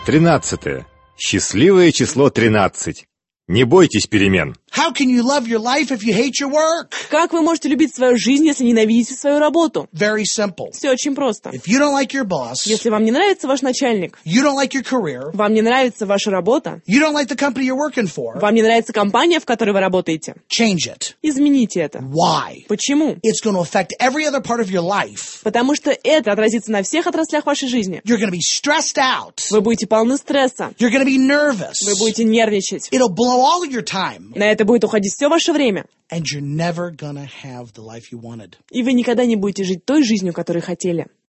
13. Счастливое число 13. Не бойтесь перемен. How can you love your life if you hate your work? Как вы можете любить свою жизнь, если ненавидите свою работу? Very simple. Все очень просто. If you don't like your boss, Если вам не нравится ваш начальник, you don't like your career, вам не нравится ваша работа, you don't like the company you're working for, вам не нравится компания, в которой вы работаете, change it. измените это. Why? Почему? It's going to affect every other part of your life. Потому что это отразится на всех отраслях вашей жизни. You're going to be stressed out. Вы будете полны стресса, You're going to be nervous. вы будете нервничать. It'll blow all of your time. На это будет уходить все ваше время. And you're never going to have the life you wanted. И вы никогда не будете жить той жизнью, которую хотели.